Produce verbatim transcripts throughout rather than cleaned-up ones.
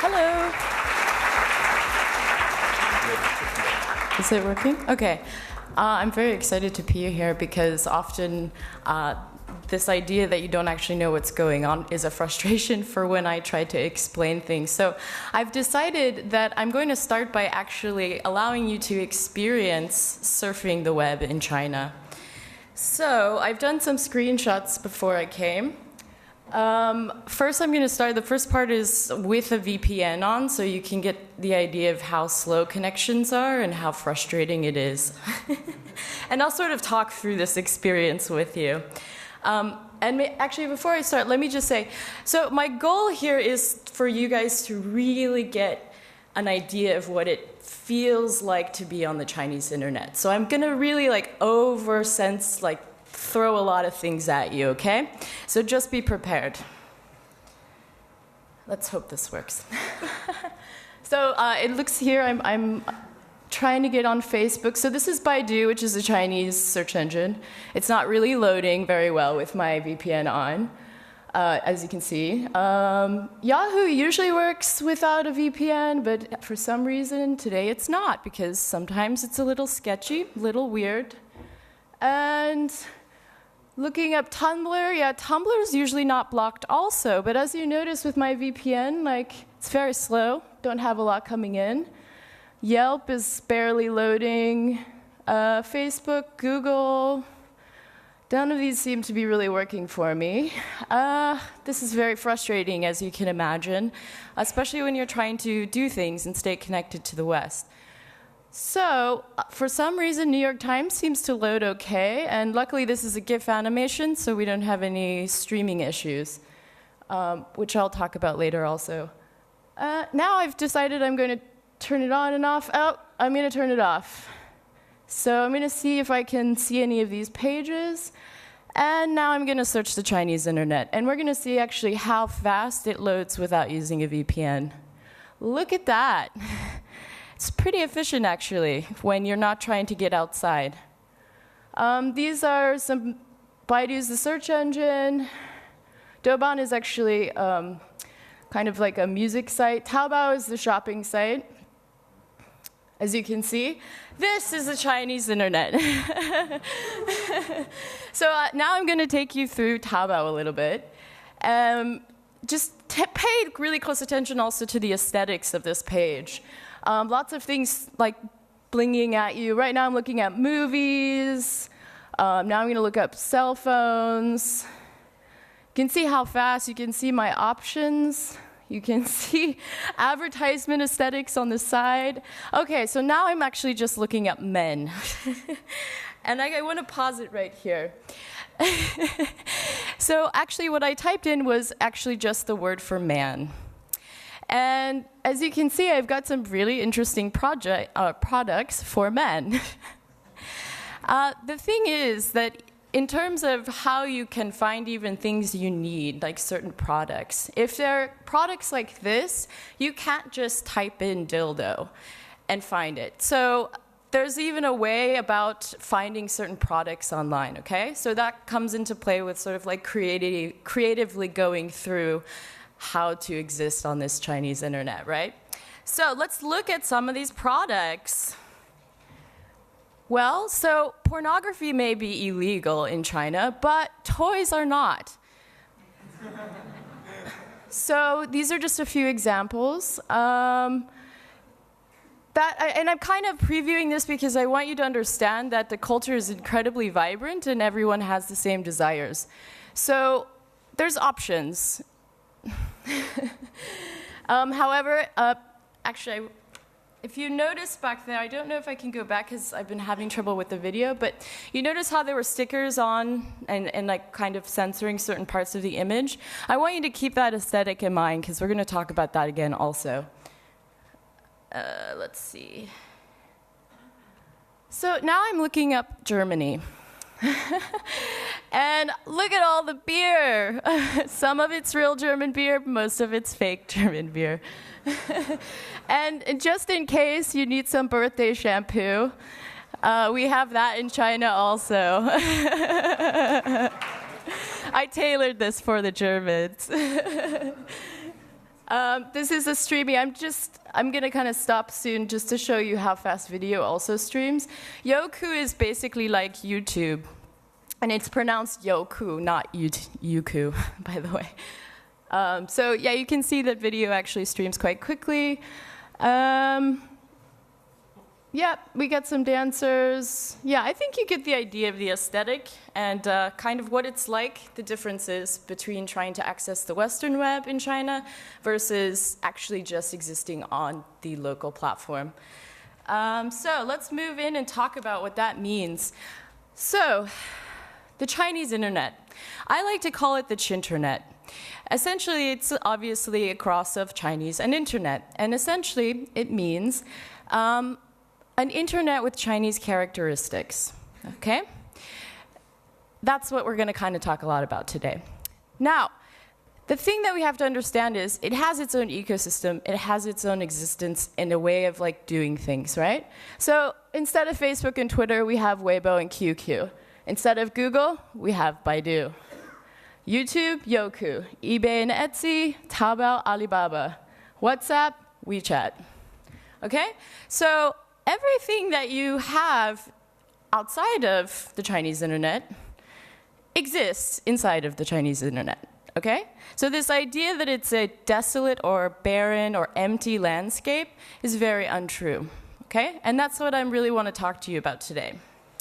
Hello. Is it working? Okay. Uh, I'm very excited to be here because often uh, this idea that you don't actually know what's going on is a frustration for when I try to explain things. So I've decided that I'm going to start by actually allowing you to experience surfing the web in China. So I've done some screenshots before I came. Um, first, I'm going to start. The first part is with a V P N on, so you can get the idea of how slow connections are and how frustrating it is. And I'll sort of talk through this experience with you. Um, and may, actually, before I start, let me just say, so my goal here is for you guys to really get an idea of what it feels like to be on the Chinese internet. So I'm going to really like over-sense, like, throw a lot of things at you, okay? So just be prepared. Let's hope this works. So uh, it looks here, I'm, I'm trying to get on Facebook. So this is Baidu, which is a Chinese search engine. It's not really loading very well with my V P N on, uh, as you can see. Um, Yahoo usually works without a V P N, but for some reason today it's not, because sometimes it's a little sketchy, a little weird. And looking up Tumblr, yeah, Tumblr is usually not blocked also, but as you notice with my V P N, like, it's very slow, don't have a lot coming in. Yelp is barely loading. Uh, Facebook, Google, none of these seem to be really working for me. Uh, this is very frustrating, as you can imagine, especially when you're trying to do things and stay connected to the West. So, for some reason, New York Times seems to load okay, and luckily this is a GIF animation, so we don't have any streaming issues, um, which I'll talk about later also. Uh, now I've decided I'm going to turn it on and off. Oh, I'm going to turn it off. So I'm going to see if I can see any of these pages, and now I'm going to search the Chinese internet, and we're going to see actually how fast it loads without using a V P N. Look at that. It's pretty efficient, actually, when you're not trying to get outside. Um, these are some, Baidu's the search engine. Douban is actually um, kind of like a music site. Taobao is the shopping site. As you can see, this is the Chinese internet. So uh, now I'm going to take you through Taobao a little bit. Um, just t- pay really close attention also to the aesthetics of this page. Um, lots of things like blinging at you. Right now I'm looking at movies. Um, now I'm going to look up cell phones. You can see how fast. You can see my options. You can see advertisement aesthetics on the side. Okay, so now I'm actually just looking at men. And I, I want to pause it right here. So actually what I typed in was actually just the word for man. And as you can see, I've got some really interesting project, uh, products for men. uh, the thing is that in terms of how you can find even things you need, like certain products, if there are products like this, you can't just type in dildo and find it. So there's even a way about finding certain products online, okay? So that comes into play with sort of like creative, creatively going through how to exist on this Chinese internet, right? So let's look at some of these products. Well, so pornography may be illegal in China, but toys are not. So these are just a few examples. Um, that, and I'm kind of previewing this because I want you to understand that the culture is incredibly vibrant and everyone has the same desires. So there's options. um, however, uh, actually, I, if you notice back there, I don't know if I can go back because I've been having trouble with the video, but you notice how there were stickers on and, and like kind of censoring certain parts of the image? I want you to keep that aesthetic in mind because we're going to talk about that again also. Uh, let's see. So now I'm looking up Germany. And look at all the beer. Some of it's real German beer, most of it's fake German beer. And just in case you need some birthday shampoo, uh, we have that in China also. I tailored this for the Germans. Um, this is a streaming. I'm just, I'm going to kind of stop soon just to show you how fast video also streams. Youku is basically like YouTube. And it's pronounced Youku, not Youku, by the way. Um, so yeah, you can see that video actually streams quite quickly. Um, yeah, we got some dancers. Yeah, I think you get the idea of the aesthetic and uh, kind of what it's like, the differences between trying to access the Western web in China versus actually just existing on the local platform. Um, so let's move in and talk about what that means. So, the Chinese internet. I like to call it the Chinternet. Essentially, it's obviously a cross of Chinese and internet. And essentially, it means um, an internet with Chinese characteristics. Okay? That's what we're going to kind of talk a lot about today. Now, the thing that we have to understand is it has its own ecosystem. It has its own existence in a way of like doing things, right? So instead of Facebook and Twitter, we have Weibo and Q Q. Instead of Google, we have Baidu. YouTube, Youku. eBay and Etsy, Taobao, Alibaba. WhatsApp, WeChat. Okay? So everything that you have outside of the Chinese internet exists inside of the Chinese internet. Okay? So this idea that it's a desolate or barren or empty landscape is very untrue. Okay? And that's what I really want to talk to you about today.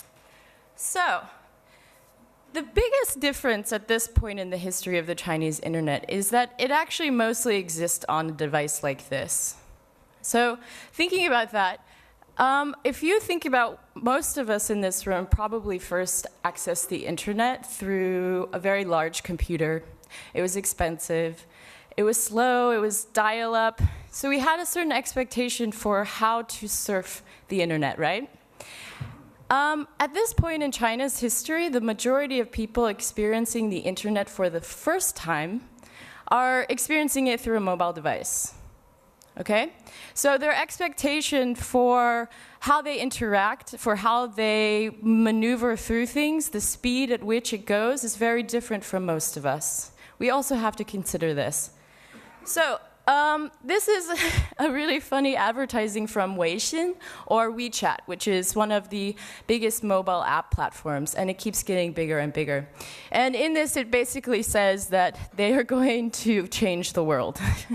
So, the biggest difference at this point in the history of the Chinese internet is that it actually mostly exists on a device like this. So, thinking about that, um, if you think about most of us in this room probably first accessed the internet through a very large computer. It was expensive. It was slow. It was dial-up. So we had a certain expectation for how to surf the internet, right? Um, at this point in China's history, the majority of people experiencing the internet for the first time are experiencing it through a mobile device. Okay? So their expectation for how they interact, for how they maneuver through things, the speed at which it goes is very different from most of us. We also have to consider this. So, Um, this is a really funny advertising from Weixin or WeChat, which is one of the biggest mobile app platforms, and it keeps getting bigger and bigger. And in this, it basically says that they are going to change the world.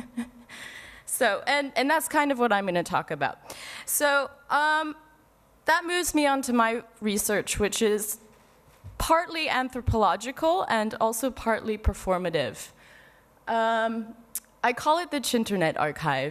So, and, and that's kind of what I'm going to talk about. So, um, that moves me on to my research, which is partly anthropological and also partly performative. Um, I call it the Chinternet Archive.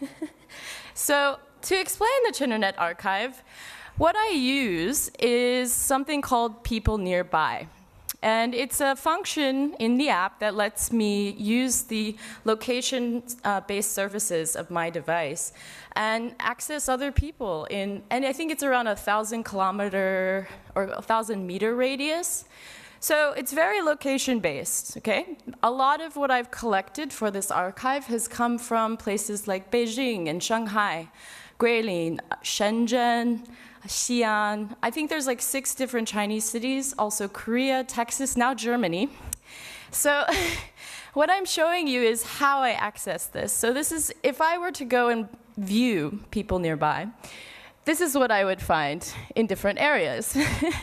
So to explain the Chinternet Archive, what I use is something called People Nearby. And it's a function in the app that lets me use the location-based uh, services of my device and access other people in, and I think it's around a thousand kilometer or a thousand meter radius. So it's very location-based, okay? A lot of what I've collected for this archive has come from places like Beijing and Shanghai, Guilin, Shenzhen, Xi'an. I think there's like six different Chinese cities, also Korea, Texas, now Germany. So what I'm showing you is how I access this. So this is, if I were to go and view People Nearby, this is what I would find in different areas.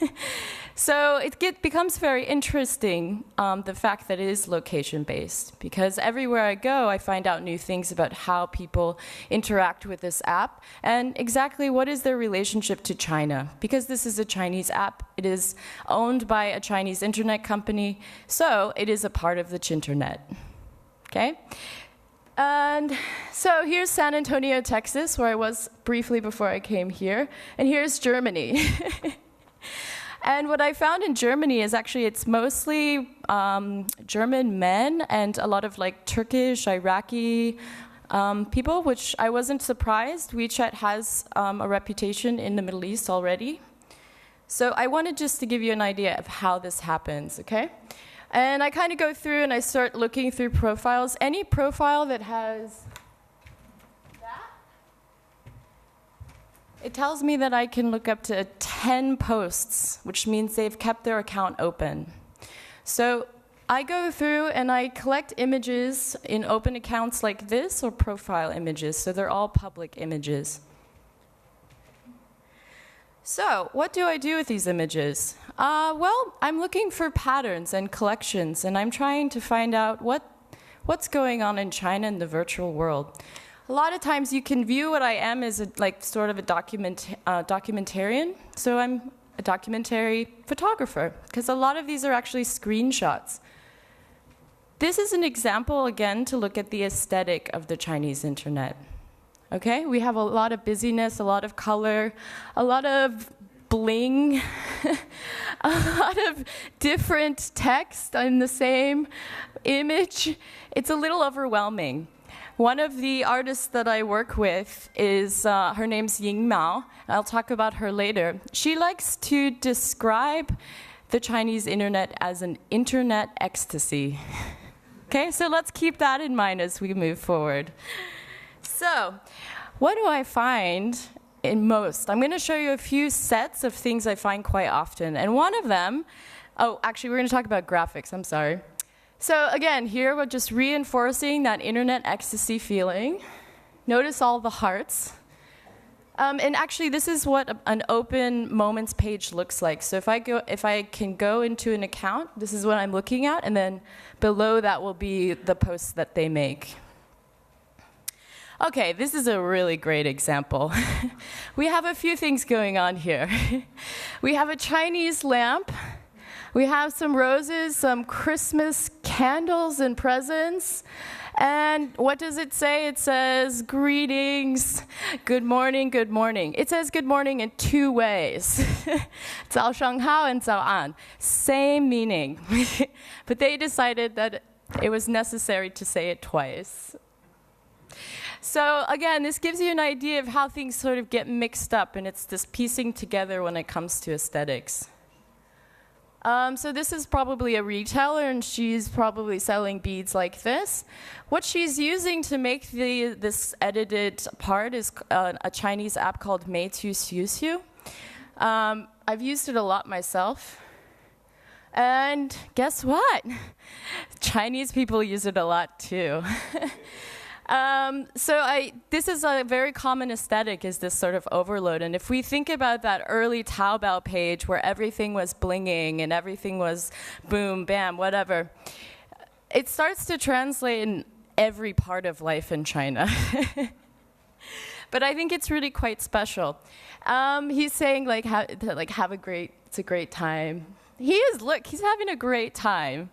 So it get, becomes very interesting, um, the fact that it is location-based, because everywhere I go, I find out new things about how people interact with this app and exactly what is their relationship to China. Because this is a Chinese app, it is owned by a Chinese internet company, so it is a part of the Chinternet. Okay? And so here's San Antonio, Texas, where I was briefly before I came here, and here's Germany. And what I found in Germany is actually it's mostly um, German men and a lot of like Turkish, Iraqi um, people, which I wasn't surprised. WeChat has um, a reputation in the Middle East already. So I wanted just to give you an idea of how this happens, okay? And I kind of go through and I start looking through profiles. Any profile that has it tells me that I can look up to ten posts, which means they've kept their account open. So I go through and I collect images in open accounts like this or profile images, so they're all public images. So, what do I do with these images? Uh, well, I'm looking for patterns and collections, and I'm trying to find out what, what's going on in China in the virtual world. A lot of times you can view what I am as a, like sort of a document, uh, documentarian. So I'm a documentary photographer, because a lot of these are actually screenshots. This is an example, again, to look at the aesthetic of the Chinese internet. Okay, we have a lot of busyness, a lot of color, a lot of bling, a lot of different text in the same image. It's a little overwhelming. One of the artists that I work with is, uh, her name's Ying Mao. I'll talk about her later. She likes to describe the Chinese internet as an internet ecstasy. Okay, so let's keep that in mind as we move forward. So, what do I find in most? I'm going to show you a few sets of things I find quite often. And one of them, oh, actually, we're going to talk about graphics. I'm sorry. So again, here we're just reinforcing that internet ecstasy feeling. Notice all the hearts. Um, and actually, this is what a, an open moments page looks like. So if I go, if I can go into an account, this is what I'm looking at, and then below that will be the posts that they make. Okay, this is a really great example. We have a few things going on here. We have a Chinese lamp. We have some roses, some Christmas candles and presents. And what does it say? It says, greetings, good morning, good morning. It says good morning in two ways. 早上好 and 早安. Same meaning. But they decided that it was necessary to say it twice. So again, this gives you an idea of how things sort of get mixed up, and it's this piecing together when it comes to aesthetics. Um, so this is probably a retailer, and she's probably selling beads like this. What she's using to make the, this edited part is uh, a Chinese app called Meitu Xiuxiu. Um, I've used it a lot myself. And guess what? Chinese people use it a lot too. Um, so I, this is a very common aesthetic, is this sort of overload. And if we think about that early Taobao page where everything was blinging and everything was boom, bam, whatever, it starts to translate in every part of life in China. But I think it's really quite special. Um, he's saying like, ha like, have a great, it's a great time. He is, look, he's having a great time.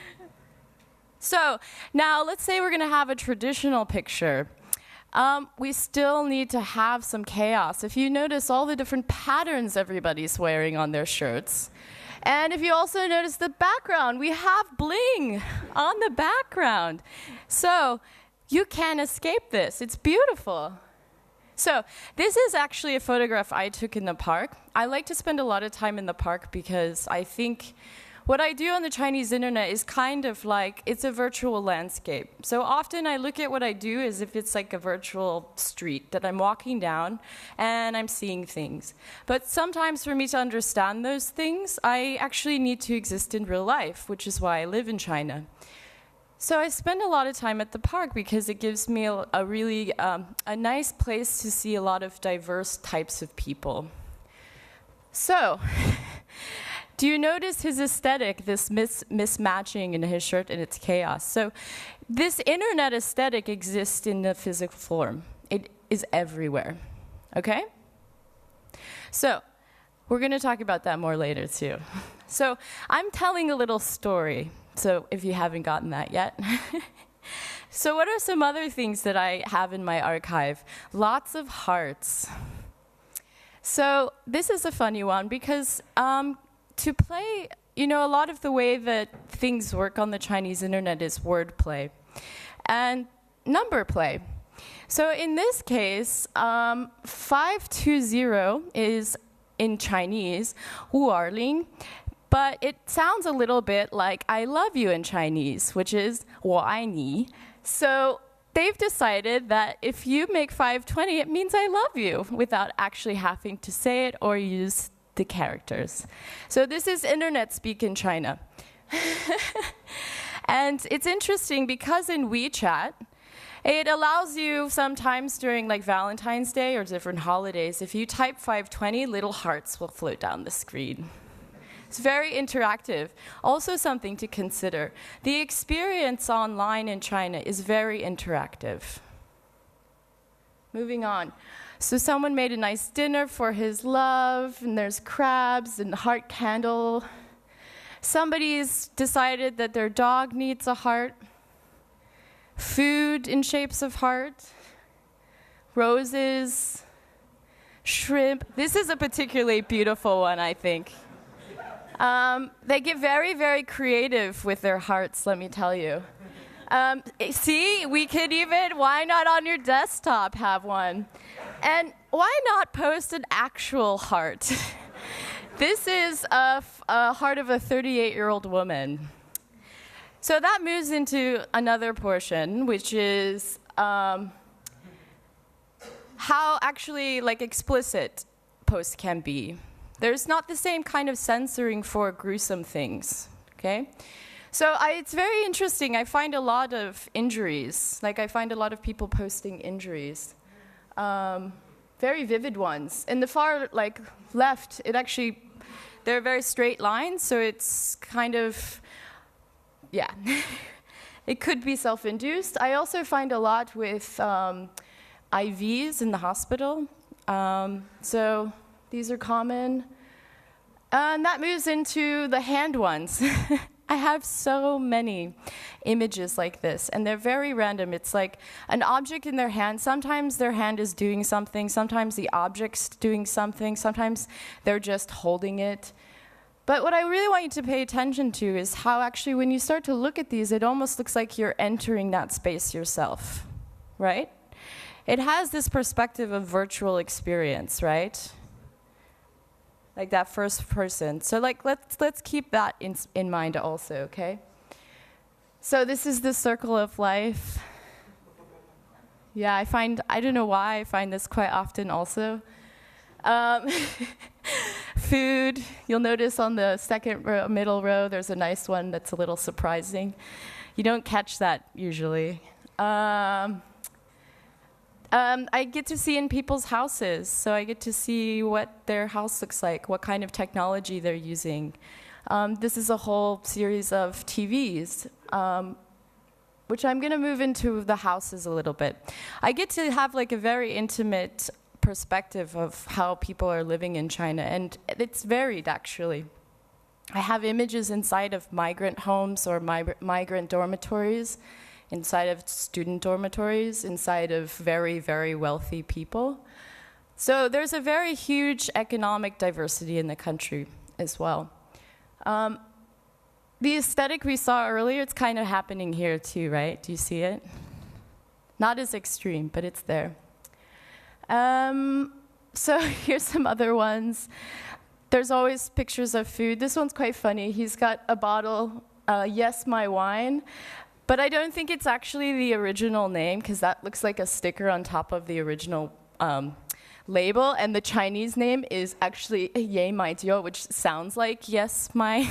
So now let's say we're going to have a traditional picture. Um, we still need to have some chaos. If you notice all the different patterns everybody's wearing on their shirts. And if you also notice the background, we have bling on the background. So you can't escape this. It's beautiful. So this is actually a photograph I took in the park. I like to spend a lot of time in the park because I think what I do on the Chinese internet is kind of like, it's a virtual landscape. So often I look at what I do as if it's like a virtual street that I'm walking down and I'm seeing things. But sometimes for me to understand those things, I actually need to exist in real life, which is why I live in China. So I spend a lot of time at the park because it gives me a, a really um, a nice place to see a lot of diverse types of people. So, do you notice his aesthetic, this mis mismatching in his shirt and its chaos? So this internet aesthetic exists in the physical form. It is everywhere, okay? So we're going to talk about that more later too. So I'm telling a little story, so if you haven't gotten that yet. So what are some other things that I have in my archive? Lots of hearts. So this is a funny one because um, to play, you know, a lot of the way that things work on the Chinese internet is wordplay and number play. So in this case, um, five two zero is in Chinese, 五二零, but it sounds a little bit like I love you in Chinese, which is 我爱你. So they've decided that if you make five twenty, it means I love you without actually having to say it or use the characters. So this is internet speak in China. And it's interesting because in WeChat, it allows you sometimes during like Valentine's Day or different holidays, if you type five twenty, little hearts will float down the screen. It's very interactive. Also something to consider. The experience online in China is very interactive. Moving on. So someone made a nice dinner for his love, and there's crabs and heart candle. Somebody's decided that their dog needs a heart. Food in shapes of heart. Roses. Shrimp. This is a particularly beautiful one, I think. Um, they get very, very creative with their hearts, let me tell you. Um, see, we could even, why not on your desktop have one? And why not post an actual heart? This is a, f- a heart of a thirty-eight-year-old woman. So that moves into another portion, which is um, how actually like explicit posts can be. There's not the same kind of censoring for gruesome things, okay? So I, it's very interesting. I find a lot of injuries. Like I find a lot of people posting injuries. Um, very vivid ones. In the far like left, it actually, they're very straight lines, so it's kind of, yeah. It could be self-induced. I also find a lot with um, I Vs in the hospital. Um, so these are common. And that moves into the hand ones. I have so many images like this, and they're very random. It's like an object in their hand. Sometimes their hand is doing something. Sometimes the object's doing something. Sometimes they're just holding it. But what I really want you to pay attention to is how actually when you start to look at these, it almost looks like you're entering that space yourself, right? It has this perspective of virtual experience, right? Like that first person. So like let's let's keep that in in mind also, okay? So this is the circle of life. Yeah, I find I don't know why I find this quite often also. Um, food. You'll notice on the second row, middle row, there's a nice one that's a little surprising. You don't catch that usually. Um, Um, I get to see in people's houses, so I get to see what their house looks like, what kind of technology they're using. Um, this is a whole series of T Vs, um, which I'm going to move into the houses a little bit. I get to have like a very intimate perspective of how people are living in China, and it's varied actually. I have images inside of migrant homes or mig- migrant dormitories, inside of student dormitories, inside of very, very wealthy people. So there's a very huge economic diversity in the country as well. Um, the aesthetic we saw earlier, it's kind of happening here too, right? Do you see it? Not as extreme, but it's there. Um, so here's some other ones. There's always pictures of food. This one's quite funny. He's got a bottle, uh, Yes, My Wine. But I don't think it's actually the original name, because that looks like a sticker on top of the original um, label. And the Chinese name is actually Ye Mai Jiu, which sounds like Yes, My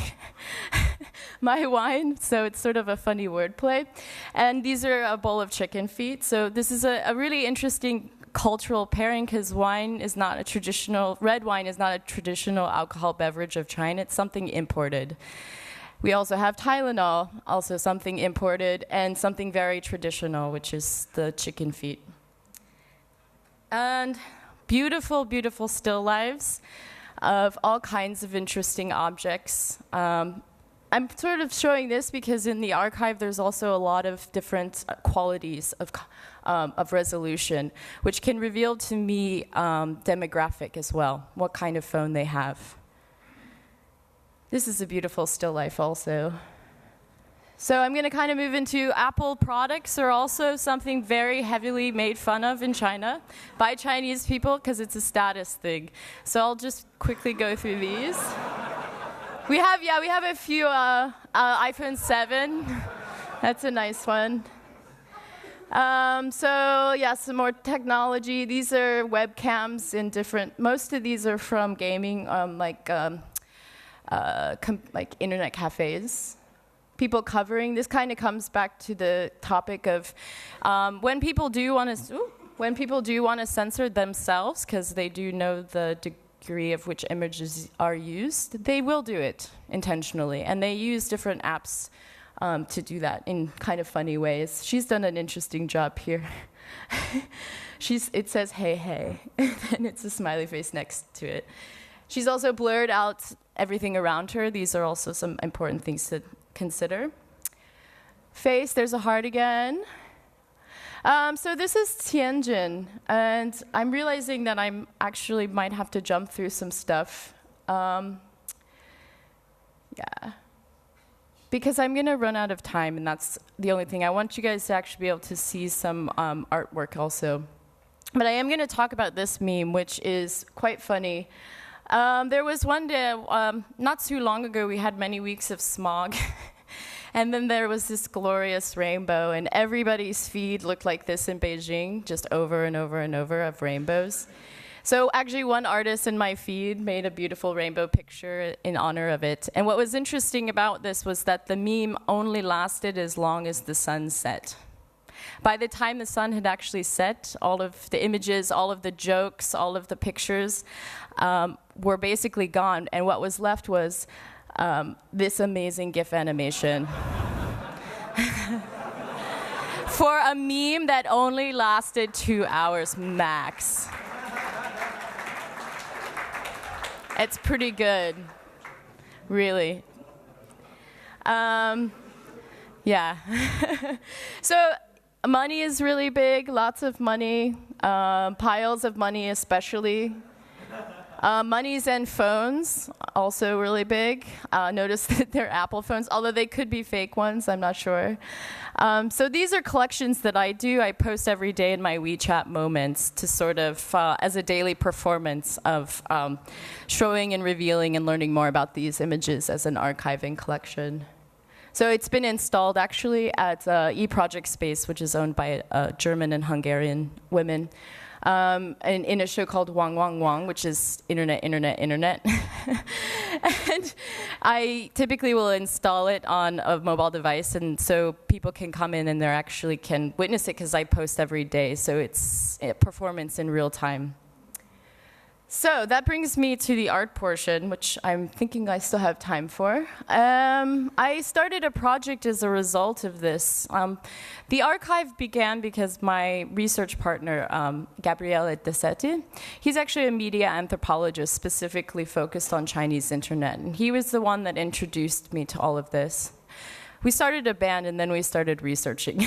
my wine. So it's sort of a funny wordplay. And these are a bowl of chicken feet. So this is a, a really interesting cultural pairing, because wine is not a traditional, red wine is not a traditional alcohol beverage of China. It's something imported. We also have Tylenol, also something imported, and something very traditional, which is the chicken feet. And beautiful, beautiful still lives of all kinds of interesting objects. Um, I'm sort of showing this because in the archive there's also a lot of different uh, qualities of, um, of resolution, which can reveal to me um, demographic as well, what kind of phone they have. This is a beautiful still life also. So I'm going to kind of move into Apple products are also something very heavily made fun of in China by Chinese people because it's a status thing. So I'll just quickly go through these. We have, yeah, we have a few uh, uh, iPhone seven. That's a nice one. Um, so yeah, some more technology. These are webcams in different, most of these are from gaming, um, like, um, uh, com- like internet cafes. people covering. This kind of comes back to the topic of um, when people do want to when people do want to censor themselves because they do know the degree of which images are used, they will do it intentionally, and they use different apps um, to do that in kind of funny ways. She's done an interesting job here. She's it says hey hey, and it's a smiley face next to it. She's also blurred out everything around her. These are also some important things to consider. Face, there's a heart again. Um, so this is Tianjin, and I'm realizing that I'm actually might have to jump through some stuff. Um, yeah. Because I'm gonna run out of time, and that's the only thing. I want you guys to actually be able to see some um, artwork also. But I am gonna talk about this meme, which is quite funny. Um, there was one day, um, not too long ago, we had many weeks of smog. And then there was this glorious rainbow, and everybody's feed looked like this in Beijing, just over and over and over of rainbows. So actually one artist in my feed made a beautiful rainbow picture in honor of it. And what was interesting about this was that the meme only lasted as long as the sun set. By the time the sun had actually set, all of the images, all of the jokes, all of the pictures um, were basically gone. And what was left was um, this amazing GIF animation. For a meme that only lasted two hours max. It's pretty good, really. Um, yeah. So money is really big, lots of money, um, piles of money especially. Uh, monies and phones, also really big. Uh, notice that they're Apple phones, although they could be fake ones, I'm not sure. Um, so these are collections that I do. I post every day in my WeChat moments to sort of, uh, as a daily performance of um, showing and revealing and learning more about these images as an archiving collection. So it's been installed actually at uh, eProject Space, which is owned by uh, German and Hungarian women. Um, and in a show called Wang Wang Wang, which is internet, internet, internet. And I typically will install it on a mobile device, and so people can come in and they actually can witness it because I post every day, so it's a performance in real time. So that brings me to the art portion, which I'm thinking I still have time for. Um, I started a project as a result of this. Um, the archive began because my research partner, um, Gabriele Desetti, he's actually a media anthropologist specifically focused on Chinese internet, and he was the one that introduced me to all of this. We started a band, and then we started researching.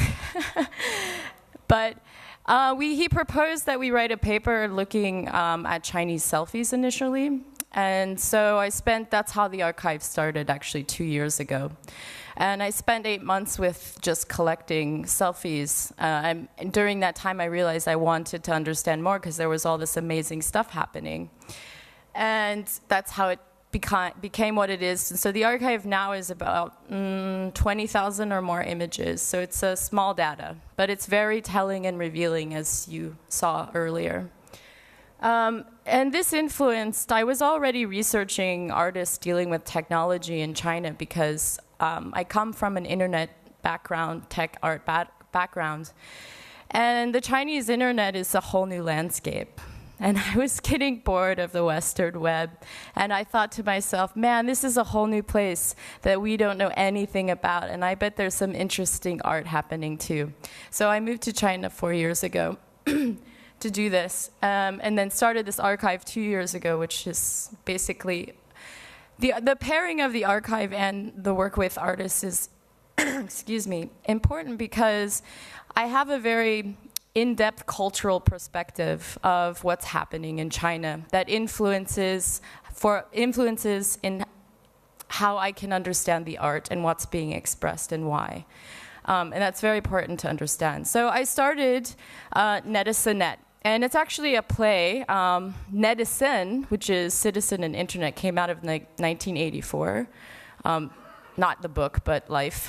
But Uh, we, he proposed that we write a paper looking um, at Chinese selfies initially. And so I spent, that's how the archive started actually two years ago. And I spent eight months with just collecting selfies. Uh, and during that time, I realized I wanted to understand more because there was all this amazing stuff happening. And that's how it beca- became what it is. And so the archive now is about mm, twenty thousand or more images. So it's a small data, but it's very telling and revealing, as you saw earlier. Um, and this influenced, I was already researching artists dealing with technology in China because um, I come from an internet background, tech art ba- background. And the Chinese internet is a whole new landscape. And I was getting bored of the Western web. And I thought to myself, man, this is a whole new place that we don't know anything about. And I bet there's some interesting art happening too. So I moved to China four years ago to do this. Um, and then started this archive two years ago, which is basically the, the pairing of the archive and the work with artists is, excuse me, important because I have a very in-depth cultural perspective of what's happening in China that influences for influences in how I can understand the art and what's being expressed and why. Um, and that's very important to understand. So I started uh, Netizenet, and it's actually a play. Um, Netizen, which is Citizen and Internet, came out of ni- nineteen eighty-four. Um, not the book, but life.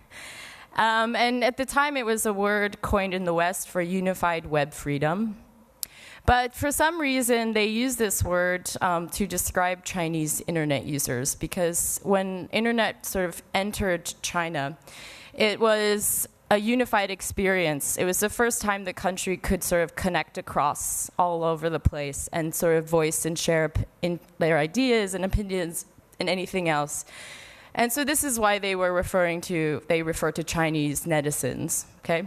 Um, and at the time, it was a word coined in the West for unified web freedom. But for some reason, they use this word um, to describe Chinese internet users, because when internet sort of entered China, it was a unified experience. It was the first time the country could sort of connect across all over the place and sort of voice and share in their ideas and opinions and anything else. And so this is why they were referring to, they refer to Chinese netizens, okay?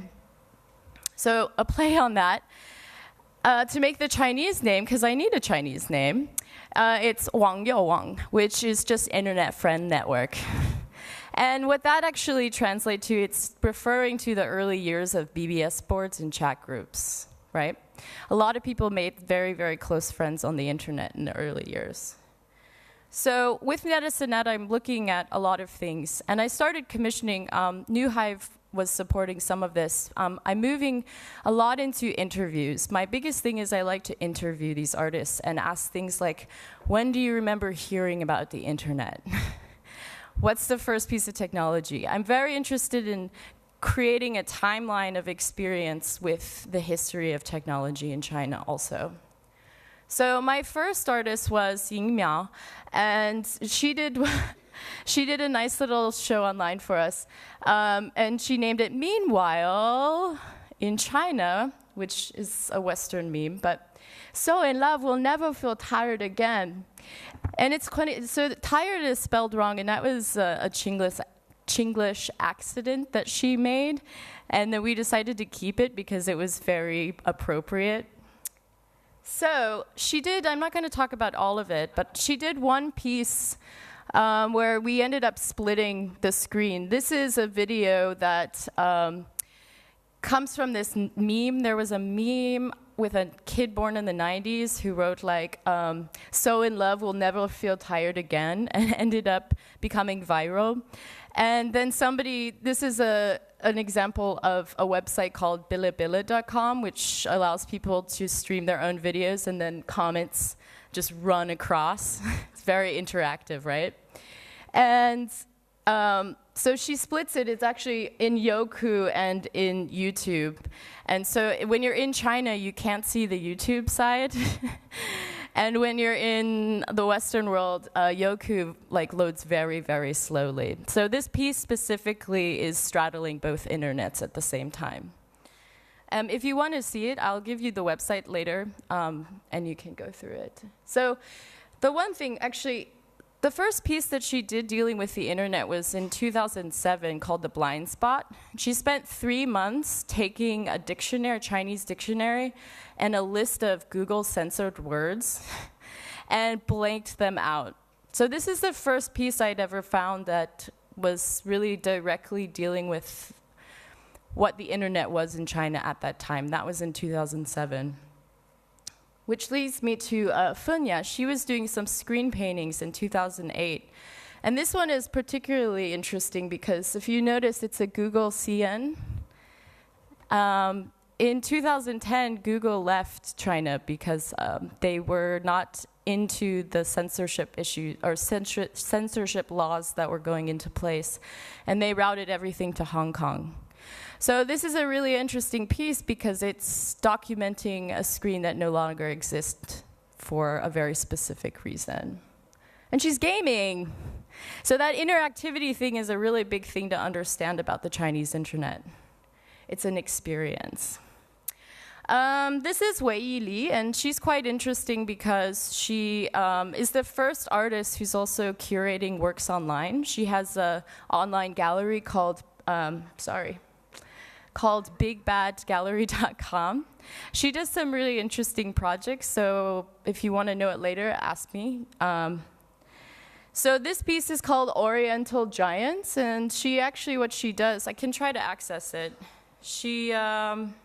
So a play on that. Uh, to make the Chinese name, because I need a Chinese name, uh, it's Wang You Wang, which is just Internet Friend Network. And what that actually translates to, it's referring to the early years of B B S boards and chat groups, right? A lot of people made very, very close friends on the internet in the early years. So with Netizennet, I'm looking at a lot of things. And I started commissioning, um, New Hive was supporting some of this. Um, I'm moving a lot into interviews. My biggest thing is I like to interview these artists and ask things like, when do you remember hearing about the internet? What's the first piece of technology? I'm very interested in creating a timeline of experience with the history of technology in China also. So my first artist was Ying Miao, and she did she did a nice little show online for us, um, and she named it Meanwhile in China, which is a Western meme, but so in love will never feel tired again. And it's quite, so tired is spelled wrong, and that was a, a Chinglish, Chinglish accident that she made, and then we decided to keep it because it was very appropriate. So she did, I'm not going to talk about all of it, but she did one piece um, where we ended up splitting the screen. This is a video that um, comes from this n- meme. There was a meme with a kid born in the nineties who wrote like, um, so in love will never feel tired again, and ended up becoming viral. And then somebody, this is a an example of a website called bilibili dot com, which allows people to stream their own videos and then comments just run across. It's very interactive, right? And um, so she splits it. It's actually in Youku and in YouTube. And so when you're in China, you can't see the YouTube side. And when you're in the Western world, uh, Youku like loads very, very slowly. So this piece specifically is straddling both internets at the same time. Um, if you want to see it, I'll give you the website later, um, and you can go through it. So the one thing, actually, the first piece that she did dealing with the internet was in two thousand seven called The Blind Spot. She spent three months taking a dictionary, a Chinese dictionary, and a list of Google censored words and blanked them out. So this is the first piece I'd ever found that was really directly dealing with what the internet was in China at that time. That was in two thousand seven. Which leads me to uh, Fenya. She was doing some screen paintings in two thousand eight. And this one is particularly interesting because if you notice, it's a Google C N. Um, in two thousand ten, Google left China because um, they were not into the censorship issue or censor- censorship laws that were going into place. And they routed everything to Hong Kong. So this is a really interesting piece because it's documenting a screen that no longer exists for a very specific reason. And she's gaming. So that interactivity thing is a really big thing to understand about the Chinese internet. It's an experience. Um, this is Wei Yili, and she's quite interesting because she um, is the first artist who's also curating works online. She has an online gallery called, um, sorry, called big bad gallery dot com. She does some really interesting projects, so if you want to know it later, ask me. Um, so this piece is called Oriental Giants, and she actually, what she does, I can try to access it. She um,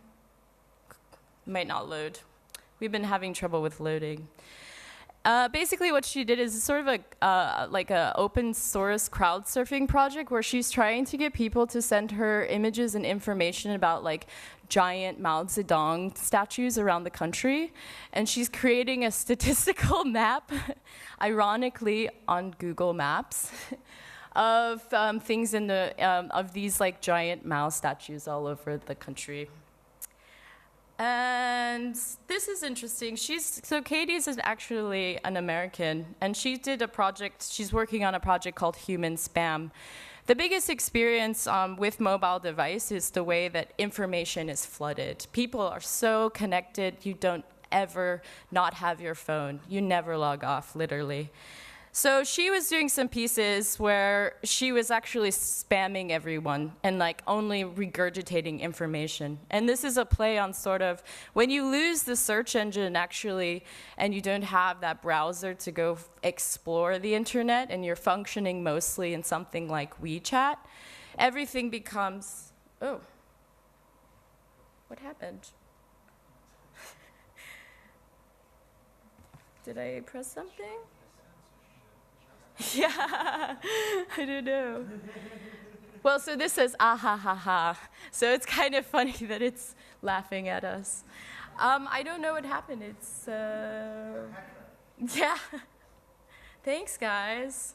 might not load. We've been having trouble with loading. Uh, basically, what she did is sort of a uh, like a open source crowd surfing project where she's trying to get people to send her images and information about like giant Mao Zedong statues around the country, and she's creating a statistical map, ironically on Google Maps, of um, things in the um, of these like giant Mao statues all over the country. And this is interesting. She's so Katie's is actually an American, and she did a project. She's working on a project called Human Spam. The biggest experience um, with mobile device is the way that information is flooded. People are so connected, you don't ever not have your phone. You never log off, literally. So she was doing some pieces where she was actually spamming everyone and like only regurgitating information. And this is a play on sort of when you lose the search engine actually and you don't have that browser to go f- explore the internet and you're functioning mostly in something like WeChat, everything becomes, oh, what happened? Did I press something? Yeah, I don't know. Well, so this says ah ha ha ha. So it's kind of funny that it's laughing at us. Um, I don't know what happened. It's, uh, yeah. Thanks, guys.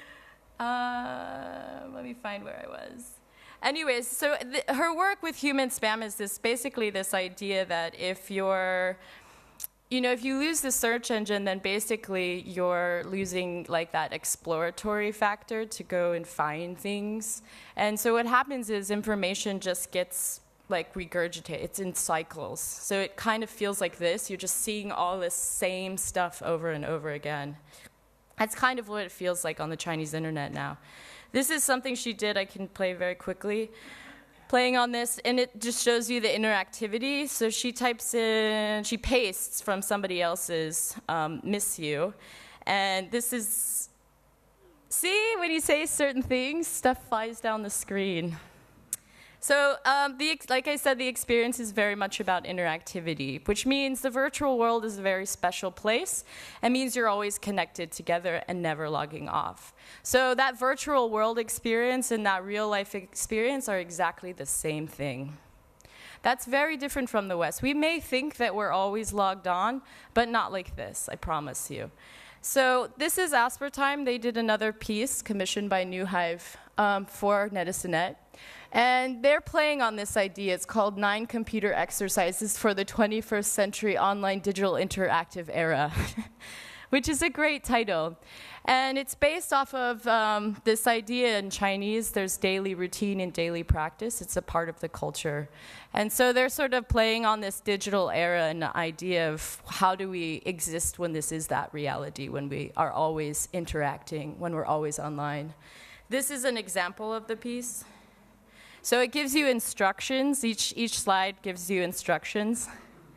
Uh, let me find where I was. Anyways, so th- her work with human spam is this basically this idea that if you're You know, if you lose the search engine, then basically you're losing like that exploratory factor to go and find things. And so what happens is information just gets like regurgitated. It's in cycles. So it kind of feels like this. You're just seeing all this same stuff over and over again. That's kind of what it feels like on the Chinese internet now. This is something she did. I can play very quickly. Playing on this, and it just shows you the interactivity. So she types in, she pastes from somebody else's um, miss you. And this is, see, when you say certain things, stuff flies down the screen. So, um, the, like I said, the experience is very much about interactivity, which means the virtual world is a very special place. It means you're always connected together and never logging off. So that virtual world experience and that real life experience are exactly the same thing. That's very different from the West. We may think that we're always logged on, but not like this, I promise you. So this is Aspertime. They did another piece commissioned by New Hive um, for Netizenet. And they're playing on this idea. It's called Nine Computer Exercises for the twenty-first Century Online Digital Interactive Era, which is a great title. And it's based off of um, this idea in Chinese. There's daily routine and daily practice. It's a part of the culture. And so they're sort of playing on this digital era and the idea of how do we exist when this is that reality, when we are always interacting, when we're always online. This is an example of the piece. So it gives you instructions. Each, each slide gives you instructions.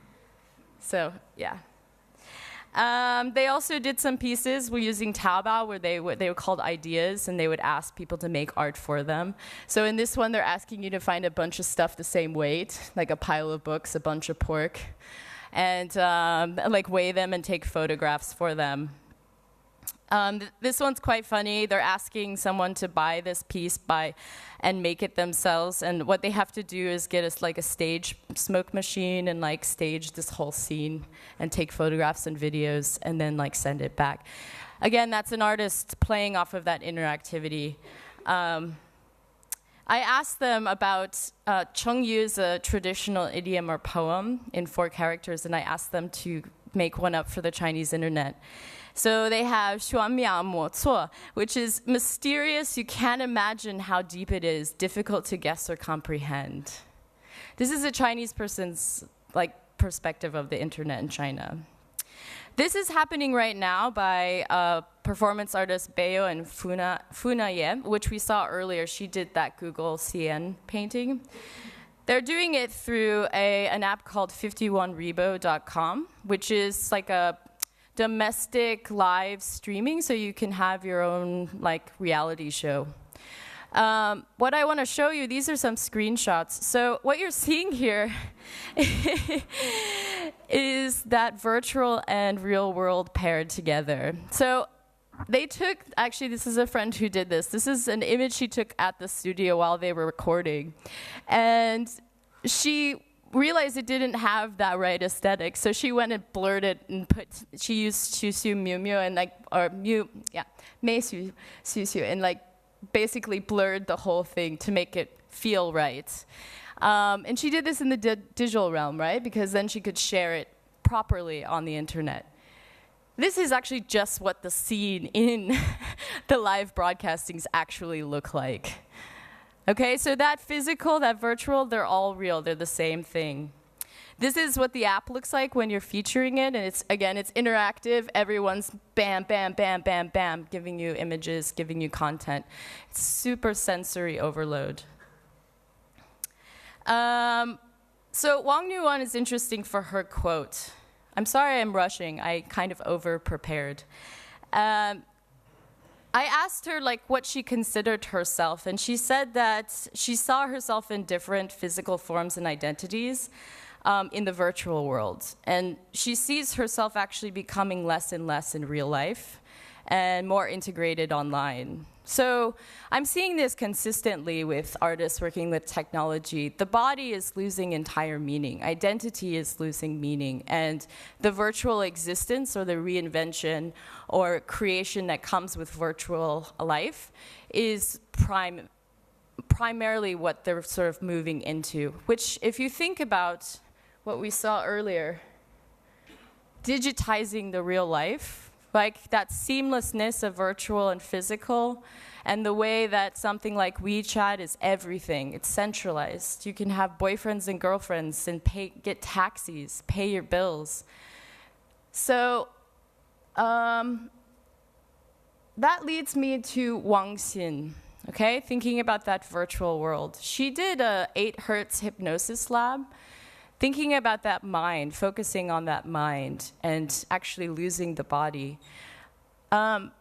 So, yeah. Um, they also did some pieces we're using Taobao where they, w- they were called ideas, and they would ask people to make art for them. So in this one, they're asking you to find a bunch of stuff the same weight, like a pile of books, a bunch of pork, and um, like weigh them and take photographs for them. Um, th- this one's quite funny. They're asking someone to buy this piece by and make it themselves, and what they have to do is get us like a stage smoke machine and like stage this whole scene and take photographs and videos and then like send it back. Again, that's an artist playing off of that interactivity. Um, I asked them about uh, Chengyu's a traditional idiom or poem in four characters, and I asked them to make one up for the Chinese internet. So they have 玄妙莫测, which is mysterious. You can't imagine how deep it is, difficult to guess or comprehend. This is a Chinese person's like perspective of the internet in China. This is happening right now by uh, performance artists Beyo and Funa, Funa Ye, which we saw earlier. She did that Google C N painting. They're doing it through a, an app called fifty-one rebo dot com, which is like a domestic live streaming, so you can have your own like reality show. Um, what I want to show you, these are some screenshots. So what you're seeing here is that virtual and real world paired together. So they took, actually this is a friend who did this. This is an image she took at the studio while they were recording. And she realized it didn't have that right aesthetic, so she went and blurred it and put, she used Xu Xu Miu Miu and like, or Miu, yeah, Mei Xu Xu Xu, and like basically blurred the whole thing to make it feel right. Um, and she did this in the di- digital realm, right? Because then she could share it properly on the internet. This is actually just what the scene in the live broadcastings actually look like. Okay, so that physical, that virtual, they're all real. They're the same thing. This is what the app looks like when you're featuring it, and it's, again, it's interactive. Everyone's bam, bam, bam, bam, bam, giving you images, giving you content. It's super sensory overload. Um, so Wang Nuwan is interesting for her quote. I'm sorry I'm rushing. I kind of over-prepared. Um, I asked her like what she considered herself, and she said that she saw herself in different physical forms and identities um, in the virtual world. And she sees herself actually becoming less and less in real life and more integrated online. So I'm seeing this consistently with artists working with technology. The body is losing entire meaning. Identity is losing meaning. And the virtual existence or the reinvention or creation that comes with virtual life is prime, primarily what they're sort of moving into, which if you think about what we saw earlier, digitizing the real life, like that seamlessness of virtual and physical, and the way that something like WeChat is everything. It's centralized. You can have boyfriends and girlfriends and pay, get taxis, pay your bills. So um, that leads me to Wang Xin, okay? Thinking about that virtual world. She did a eight hertz hypnosis lab, thinking about that mind, focusing on that mind, and actually losing the body. Um,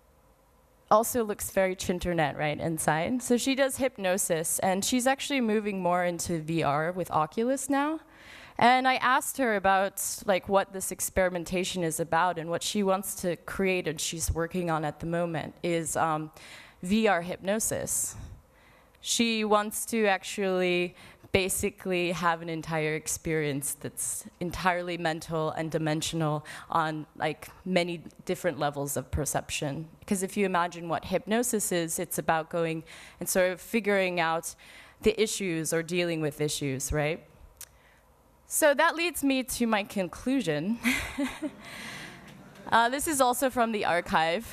also looks very Chinternet, right, inside. So she does hypnosis, and she's actually moving more into V R with Oculus now. And I asked her about like what this experimentation is about, and what she wants to create and she's working on at the moment is um, V R hypnosis. She wants to actually basically have an entire experience that's entirely mental and dimensional on like many different levels of perception. Because if you imagine what hypnosis is, it's about going and sort of figuring out the issues or dealing with issues, right? So that leads me to my conclusion. uh, this is also from the archive.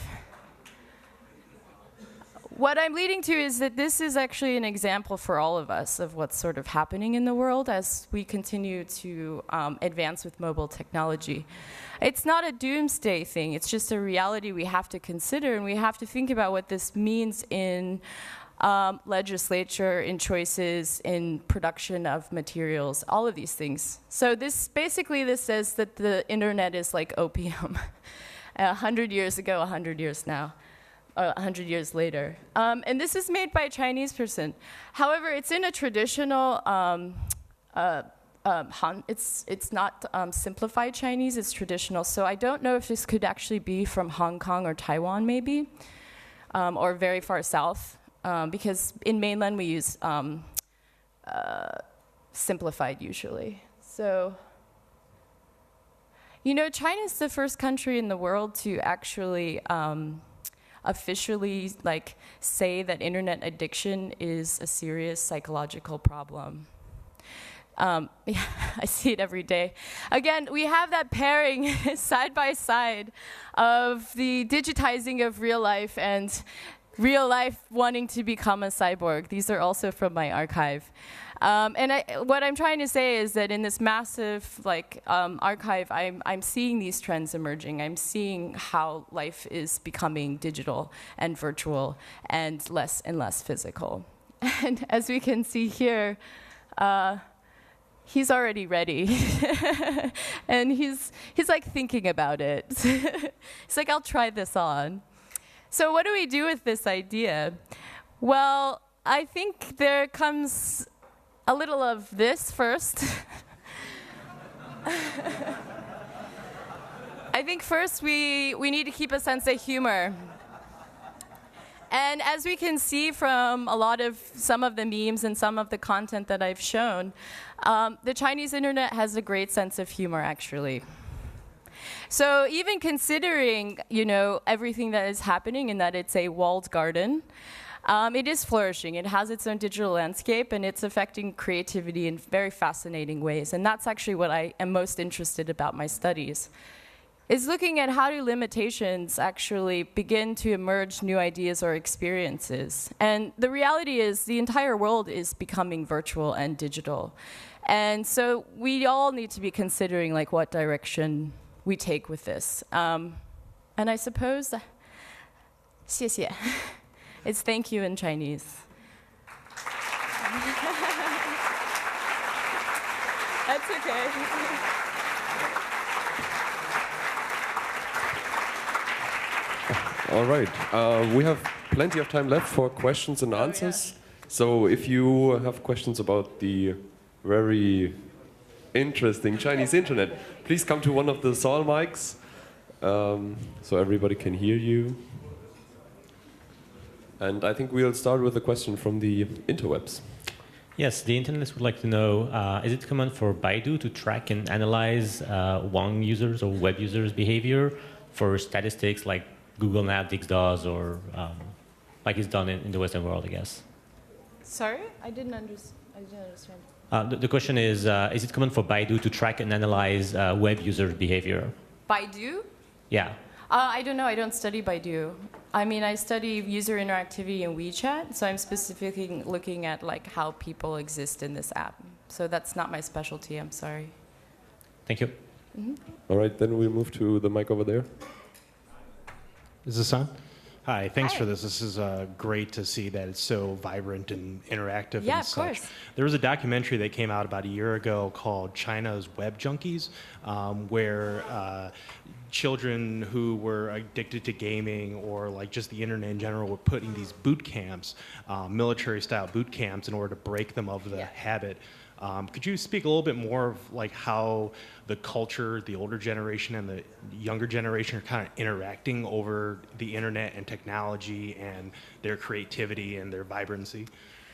What I'm leading to is that this is actually an example for all of us of what's sort of happening in the world as we continue to um, advance with mobile technology. It's not a doomsday thing. It's just a reality we have to consider, and we have to think about what this means in um, legislature, in choices, in production of materials, all of these things. So this basically this says that the internet is like opium. A hundred years ago, a hundred years now. A hundred years later. Um, and this is made by a Chinese person. However, it's in a traditional, um, uh, um, Han, it's, it's not um, simplified Chinese, it's traditional. So I don't know if this could actually be from Hong Kong or Taiwan maybe, um, or very far south, um, because in mainland we use um, uh, simplified usually. So, you know, China is the first country in the world to actually um, officially like say that internet addiction is a serious psychological problem. Um, yeah, I see it every day. Again, we have that pairing side by side of the digitizing of real life and real life wanting to become a cyborg. These are also from my archive. Um, and I, what I'm trying to say is that in this massive like um, archive, I'm, I'm seeing these trends emerging. I'm seeing how life is becoming digital and virtual and less and less physical. And as we can see here, uh, he's already ready. And he's, he's like thinking about it. He's like, I'll try this on. So what do we do with this idea? Well, I think there comes a little of this first. I think first we, we need to keep a sense of humor. And as we can see from a lot of some of the memes and some of the content that I've shown, um, the Chinese internet has a great sense of humor, actually. So even considering, you know, everything that is happening and that it's a walled garden, Um, it is flourishing. It has its own digital landscape, and it's affecting creativity in very fascinating ways. And that's actually what I am most interested about my studies, is looking at how do limitations actually begin to emerge new ideas or experiences. And the reality is the entire world is becoming virtual and digital. And so we all need to be considering like what direction we take with this. Um, and I suppose, 谢谢. It's thank you in Chinese. That's okay. All right. Uh, we have plenty of time left for questions and answers. Oh, yeah. So if you have questions about the very interesting Chinese internet, please come to one of the Saal mics um, so everybody can hear you. And I think we'll start with a question from the interwebs. Yes, the internalists would like to know, uh, is it common for Baidu to track and analyze uh, Wang users or web users' behavior for statistics like Google Analytics does, or um, like it's done in, in the Western world, I guess? Sorry? I didn't, under I didn't understand. Uh, the, the question is, uh, is it common for Baidu to track and analyze uh, web users' behavior? Baidu? Yeah. Uh, I don't know. I don't study Baidu. I mean, I study user interactivity in WeChat, so I'm specifically looking at like how people exist in this app. So that's not my specialty. I'm sorry. Thank you. Mm-hmm. All right, then we'll move to the mic over there. Is this on? Hi, thanks Hi. for this. This is uh, great to see that it's so vibrant and interactive Yeah, and of such. course. There was a documentary that came out about a year ago called China's Web Junkies, um, where uh, children who were addicted to gaming or like just the internet in general were put in these boot camps, uh, military-style boot camps, in order to break them of the Yeah. habit. Um, could you speak a little bit more of like how the culture, the older generation and the younger generation are kind of interacting over the internet and technology and their creativity and their vibrancy?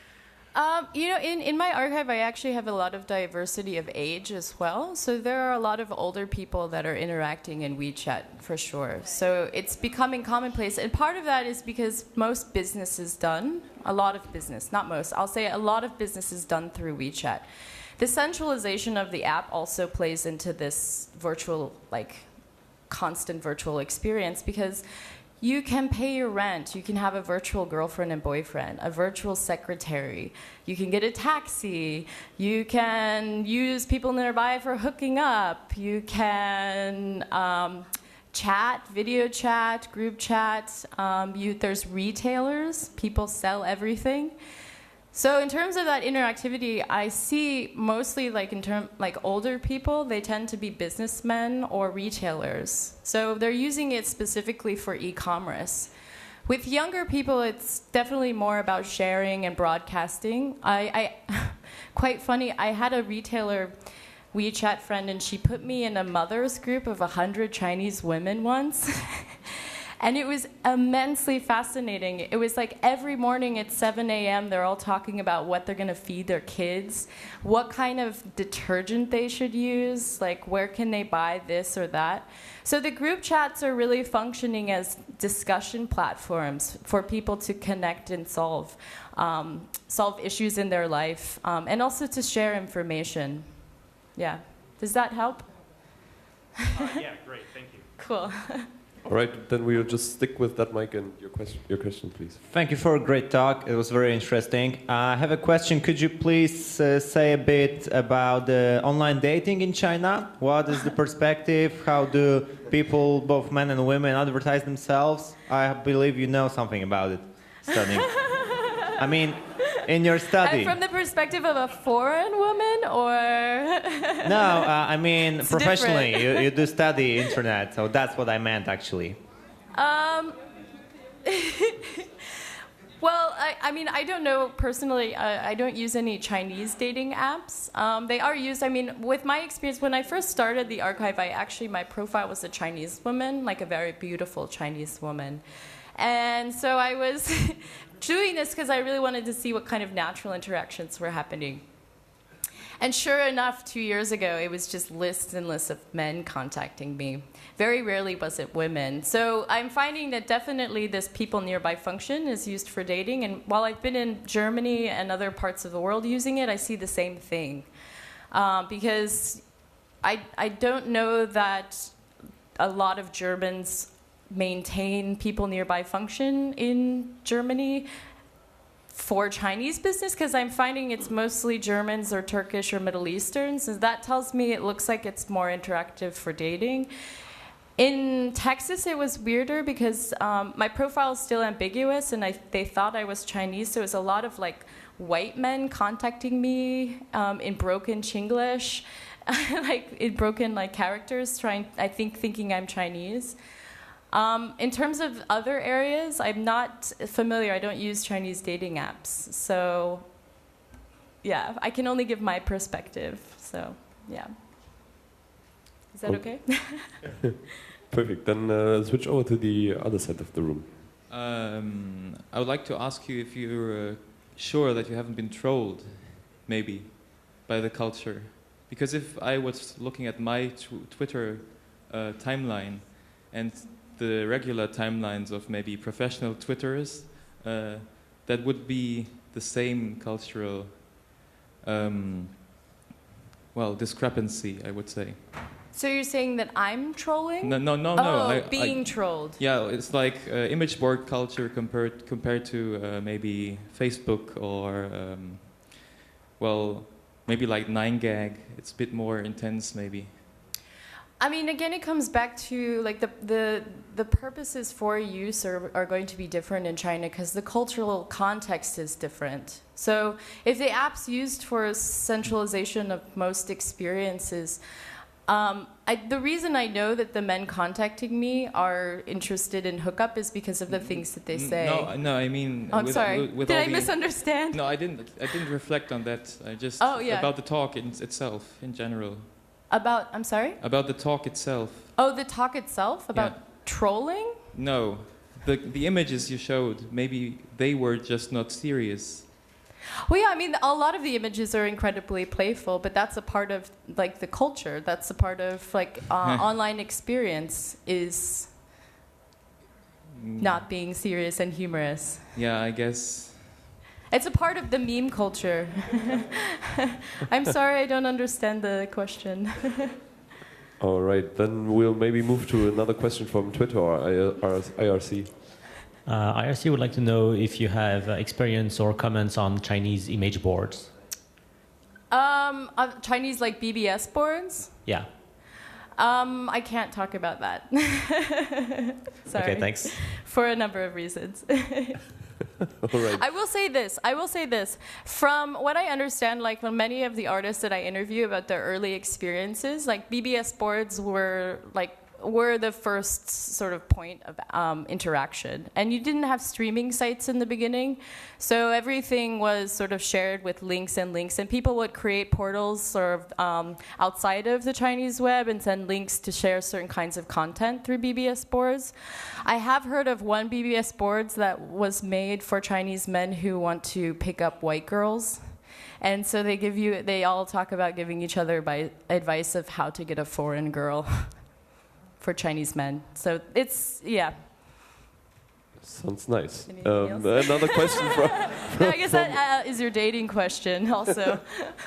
Um, you know, in, in my archive, I actually have a lot of diversity of age as well. So there are a lot of older people that are interacting in WeChat, for sure. So it's becoming commonplace. And part of that is because most business is done, a lot of business, not most, I'll say a lot of business is done through WeChat. The centralization of the app also plays into this virtual, like, constant virtual experience, because you can pay your rent, you can have a virtual girlfriend and boyfriend, a virtual secretary, you can get a taxi, you can use people nearby for hooking up, you can um, chat, video chat, group chat, um, you, there's retailers, people sell everything. So in terms of that interactivity, I see mostly like in term like older people, they tend to be businessmen or retailers. So they're using it specifically for e-commerce. With younger people, it's definitely more about sharing and broadcasting. I, I quite funny, I had a retailer WeChat friend, and she put me in a mothers group of one hundred Chinese women once. And it was immensely fascinating. It was like every morning at seven A M, they're all talking about what they're going to feed their kids, what kind of detergent they should use, like where can they buy this or that. So the group chats are really functioning as discussion platforms for people to connect and solve, um, solve issues in their life, um, and also to share information. Yeah. Does that help? Uh, yeah, great. Thank you. Cool. All right, then we'll just stick with that mic and your question, your question, please. Thank you for a great talk. It was very interesting. Uh, I have a question. Could you please uh, say a bit about the online dating in China? What is the perspective? How do people, both men and women, advertise themselves? I believe you know something about it, studying. I mean, in your study. And from the perspective of a foreign woman, or? No, uh, I mean, It's professionally, you, different. you do study internet, so that's what I meant, actually. Um, well, I, I mean, I don't know personally. I, I don't use any Chinese dating apps. Um, they are used, I mean, with my experience, when I first started the archive, I actually, my profile was a Chinese woman, like a very beautiful Chinese woman. And so I was doing this because I really wanted to see what kind of natural interactions were happening. And sure enough, two years ago, it was just lists and lists of men contacting me. Very rarely was it women. So I'm finding that definitely this people nearby function is used for dating. And while I've been in Germany and other parts of the world using it, I see the same thing. Um, because I, I don't know that a lot of Germans maintain people nearby function in Germany for Chinese business, because I'm finding it's mostly Germans or Turkish or Middle Easterns, and that tells me it looks like it's more interactive for dating. In Texas, it was weirder because um, my profile is still ambiguous, and I, they thought I was Chinese, so it was a lot of like white men contacting me um, in broken Chinglish, like in broken like characters, trying I think thinking I'm Chinese. Um, in terms of other areas, I'm not familiar. I don't use Chinese dating apps. So, yeah, I can only give my perspective. So, yeah. Is that okay? Perfect. Then uh, switch over to the other side of the room. Um, I would like to ask you if you're uh, sure that you haven't been trolled, maybe, by the culture. Because if I was looking at my tw Twitter uh, timeline and the regular timelines of maybe professional Twitterers, uh, that would be the same cultural, um, well, discrepancy, I would say. So you're saying that I'm trolling? No, no, no, oh, no. I, being I, trolled. Yeah, it's like uh, image board culture compared compared to uh, maybe Facebook or, um, well, maybe like nine gag. It's a bit more intense, maybe. I mean, again, it comes back to like the the the purposes for use are are going to be different in China because the cultural context is different. So if the app's used for centralization of most experiences, um, I, the reason I know that the men contacting me are interested in hookup is because of the things that they say. No, no, I mean. Oh, I'm with, sorry. With, with Did all I the, misunderstand? No, I didn't. I didn't reflect on that. I just Oh, yeah. about the talk in itself in general. About, I'm sorry? About the talk itself. Oh, the talk itself? About Yeah. trolling? No, the the images you showed, maybe they were just not serious. Well, yeah, I mean, a lot of the images are incredibly playful, but that's a part of, like, the culture. That's a part of, like, uh, online experience is not being serious and humorous. Yeah, I guess. It's a part of the meme culture. I'm sorry, I don't understand the question. All right, then we'll maybe move to another question from Twitter or I R C. Uh, I R C would like to know if you have uh, experience or comments on Chinese image boards. Um, uh, Chinese, like, B B S boards? Yeah. Um, I can't talk about that. Sorry. Okay, thanks. For a number of reasons. All right. I will say this. I will say this. From what I understand, like when many of the artists that I interview about their early experiences, like B B S boards were like were the first sort of point of um, interaction. And you didn't have streaming sites in the beginning, so everything was sort of shared with links and links. And people would create portals sort of um, outside of the Chinese web and send links to share certain kinds of content through B B S boards. I have heard of one B B S boards that was made for Chinese men who want to pick up white girls. And so they give you, they all talk about giving each other by advice of how to get a foreign girl. For Chinese men. So it's, yeah. Sounds nice. Anything Um, else? another question from... No, I guess that uh, is your dating question also.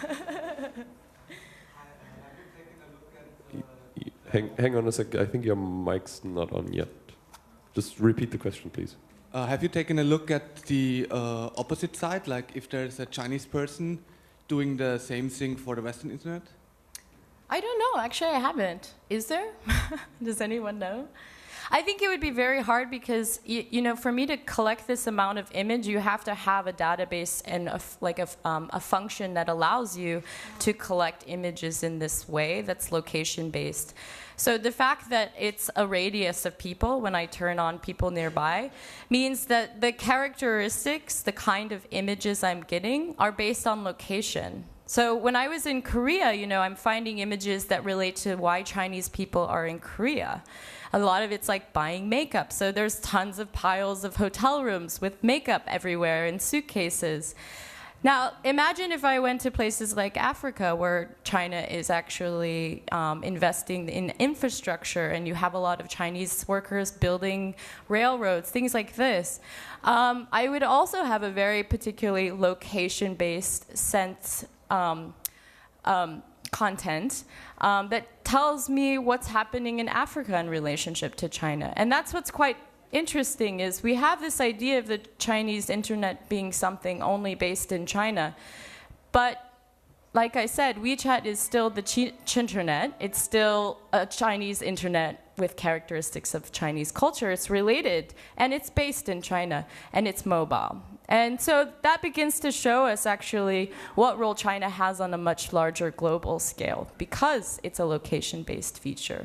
hang, hang on a sec. I think your mic's not on yet. Just repeat the question, please. Uh, have you taken a look at the uh, opposite side? Like if there's a Chinese person doing the same thing for the Western internet? I don't know. Actually, I haven't. Is there? Does anyone know? I think it would be very hard because, you, you know, for me to collect this amount of image, you have to have a database and a, like a, um, a function that allows you to collect images in this way that's location-based. So the fact that it's a radius of people when I turn on people nearby means that the characteristics, the kind of images I'm getting, are based on location. So when I was in Korea, you know, I'm finding images that relate to why Chinese people are in Korea. A lot of it's like buying makeup. So there's tons of piles of hotel rooms with makeup everywhere in suitcases. Now, imagine if I went to places like Africa, where China is actually um, investing in infrastructure, and you have a lot of Chinese workers building railroads, things like this. Um, I would also have a very particularly location-based sense um, um, content um, that tells me what's happening in Africa in relationship to China. And that's what's quite interesting, is we have this idea of the Chinese internet being something only based in China. But like I said, WeChat is still the Chinternet. It's still a Chinese internet with characteristics of Chinese culture. It's related, and it's based in China, and it's mobile. And so that begins to show us actually what role China has on a much larger global scale, because it's a location-based feature.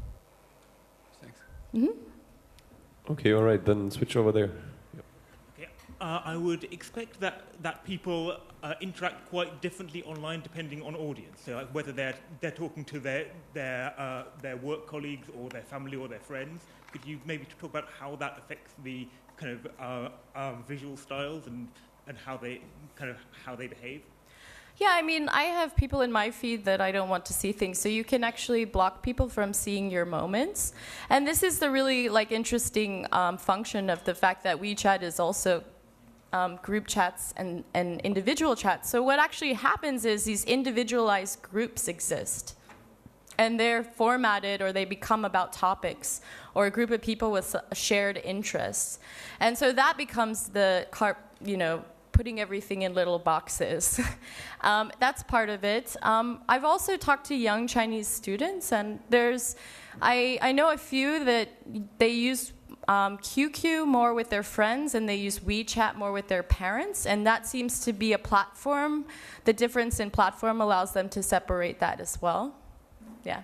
Thanks. Mm-hmm. Okay, all right, then switch over there. Yep. Okay. Uh, I would expect that, that people uh, interact quite differently online depending on audience. So like whether they're, they're talking to their, their, uh, their work colleagues or their family or their friends. Could you maybe talk about how that affects the kind of uh, um, visual styles and, and how they kind of how they behave? Yeah, I mean, I have people in my feed that I don't want to see things, so you can actually block people from seeing your moments. And this is the really like interesting um, function of the fact that WeChat is also um, group chats and, and individual chats. So what actually happens is these individualized groups exist. And they're formatted, or they become about topics, or a group of people with shared interests. And so that becomes the, car, you know, putting everything in little boxes. um, that's part of it. Um, I've also talked to young Chinese students, and there's, I, I know a few that they use um, Q Q more with their friends, and they use WeChat more with their parents, and that seems to be a platform. The difference in platform allows them to separate that as well. Yeah.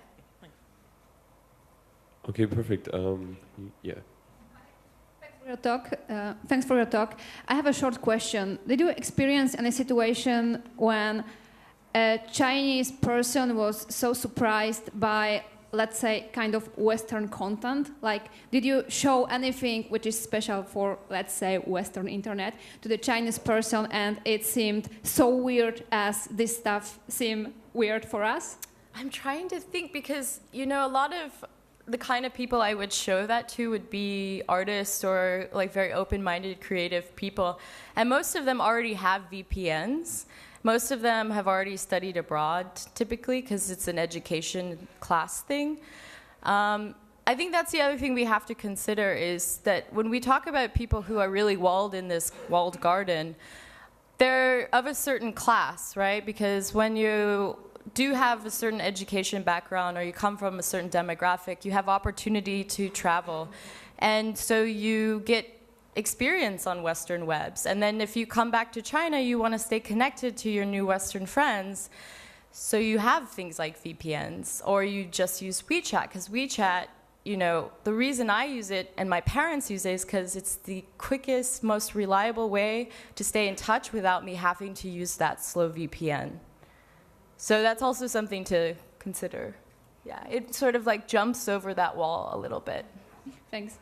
Okay, perfect. Um, yeah. For your talk. Uh, thanks for your talk. I have a short question. Did you experience any situation when a Chinese person was so surprised by, let's say, kind of Western content? Like, did you show anything which is special for, let's say, Western internet to the Chinese person, and it seemed so weird as this stuff seemed weird for us? I'm trying to think, because, you know, a lot of the kind of people I would show that to would be artists or like very open-minded, creative people. And most of them already have V P Ns. Most of them have already studied abroad, typically, because it's an education class thing. Um, I think that's the other thing we have to consider, is that when we talk about people who are really walled in this walled garden, they're of a certain class, right? Because when you do have a certain education background, or you come from a certain demographic, you have opportunity to travel. And so you get experience on Western webs. And then if you come back to China, you want to stay connected to your new Western friends. So you have things like V P Ns, or you just use WeChat, because WeChat, you know, the reason I use it and my parents use it is because it's the quickest, most reliable way to stay in touch without me having to use that slow V P N. So that's also something to consider. Yeah, it sort of like jumps over that wall a little bit. Thanks.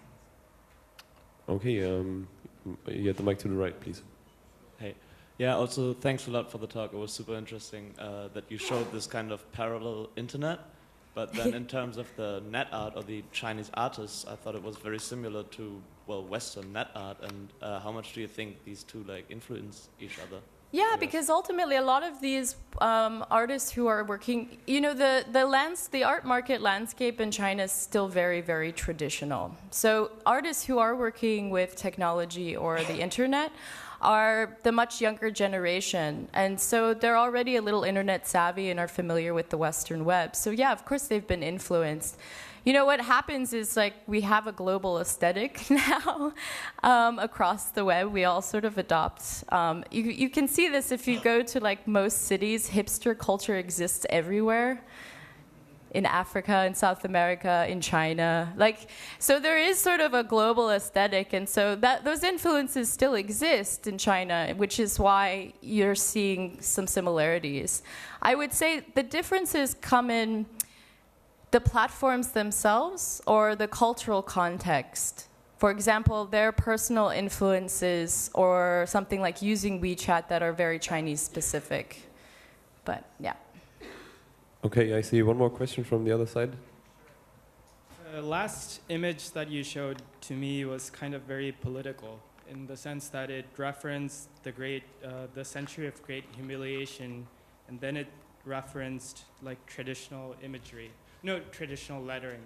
Okay, um, you get the mic to the right, please. Hey. Yeah, also thanks a lot for the talk. It was super interesting uh, that you showed this kind of parallel internet. But then in terms of the net art or the Chinese artists, I thought it was very similar to, well, Western net art. And uh, how much do you think these two like influence each other? Yeah, because ultimately a lot of these um, artists who are working, you know, the, the, lands, the art market landscape in China is still very, very traditional. So artists who are working with technology or the internet are the much younger generation. And so they're already a little internet savvy and are familiar with the Western web. So yeah, of course they've been influenced. You know, what happens is, like, we have a global aesthetic now um, across the web. We all sort of adopt. Um, you, you can see this if you go to, like, most cities. Hipster culture exists everywhere. In Africa, in South America, in China. Like, so there is sort of a global aesthetic, and so that those influences still exist in China, which is why you're seeing some similarities. I would say the differences come in the platforms themselves or the cultural context. for example, their personal influences or something like using WeChat that are very Chinese specific. But yeah. Okay, I see one more question from the other side. The last image that you showed to me was kind of very political in the sense that it referenced the great, uh, the century of great humiliation, and then it referenced like traditional imagery, no, traditional lettering.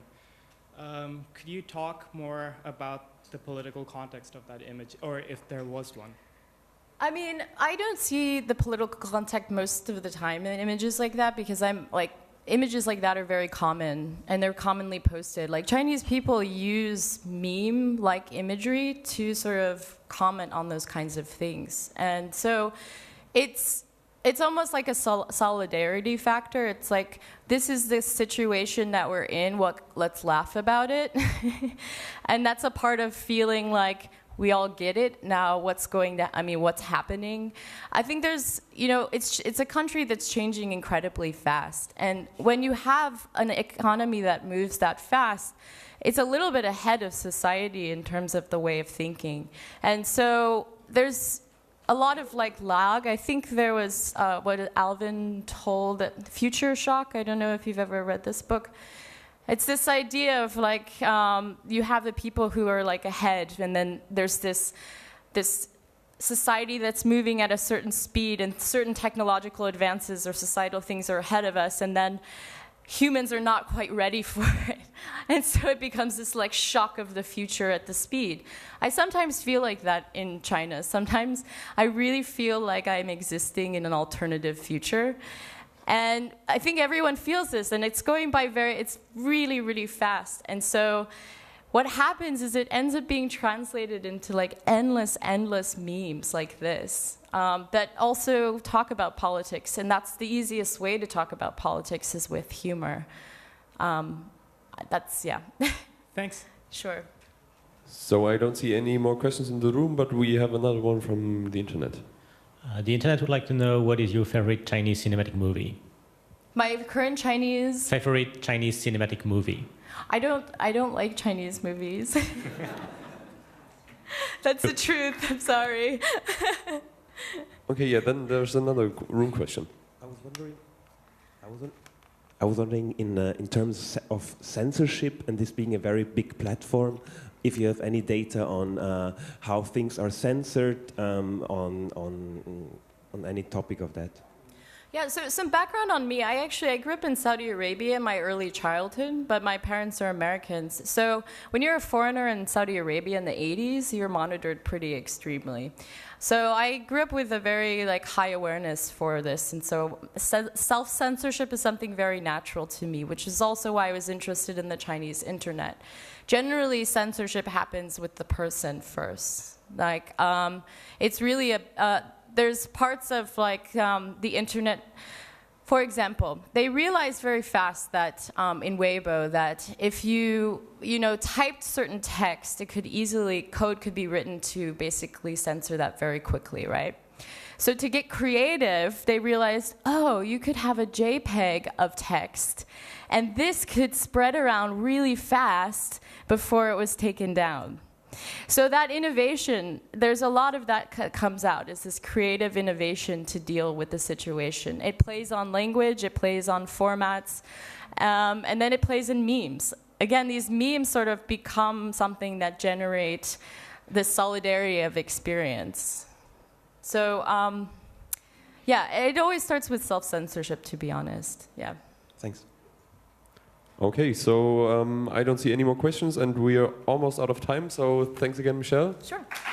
Um, could you talk more about the political context of that image, or if there was one? I mean, I don't see the political context most of the time in images like that because I'm like, images like that are very common and they're commonly posted. Like Chinese people use meme-like imagery to sort of comment on those kinds of things. And so it's it's almost like a sol solidarity factor. It's like, this is the situation that we're in, what, let's laugh about it. And that's a part of feeling like, we all get it now. What's going to? I mean, what's happening? I think there's, you know, it's it's a country that's changing incredibly fast, and when you have an economy that moves that fast, it's a little bit ahead of society in terms of the way of thinking, and so there's a lot of like lag. I think there was uh, what Alvin told, Future Shock. I don't know if you've ever read this book. It's this idea of like um, you have the people who are like ahead, and then there's this this society that's moving at a certain speed, and certain technological advances or societal things are ahead of us, and then humans are not quite ready for it, and so it becomes this like shock of the future at the speed. I sometimes feel like that in China. Sometimes I really feel like I'm existing in an alternative future. And I think everyone feels this, and it's going by very, it's really, really fast. And so what happens is it ends up being translated into like endless, endless memes like this um, that also talk about politics. And that's the easiest way to talk about politics is with humor. Um, that's, yeah. Thanks. Sure. So I don't see any more questions in the room, but we have another one from the internet. Uh, the internet would like to know, what is your favorite Chinese cinematic movie? My current Chinese... Favorite Chinese cinematic movie? I don't, I don't like Chinese movies. That's the truth, I'm sorry. Okay, yeah, then there's another room question. I was wondering, I was, I was wondering in, uh, in terms of censorship and this being a very big platform, if you have any data on uh, how things are censored um, on, on, on any topic of that. Yeah, so some background on me. I actually, I grew up in Saudi Arabia in my early childhood, but my parents are Americans. So when you're a foreigner in Saudi Arabia in the eighties, you're monitored pretty extremely. So I grew up with a very like high awareness for this, and so self-censorship is something very natural to me, which is also why I was interested in the Chinese internet. Generally, censorship happens with the person first. Like, um, it's really a, uh, there's parts of like um, the internet, for example, they realized very fast that um, in Weibo that if you, you know, typed certain text, it could easily, code could be written to basically censor that very quickly, right? So to get creative, they realized, oh, you could have a JPEG of text, and this could spread around really fast before it was taken down. So that innovation, there's a lot of that that comes out, is this creative innovation to deal with the situation. It plays on language, it plays on formats, um, and then it plays in memes. Again, these memes sort of become something that generate this solidarity of experience. So, um, yeah, it always starts with self-censorship, to be honest. Yeah. Thanks. Okay, so um, I don't see any more questions, and we are almost out of time. So thanks again, Michelle. Sure.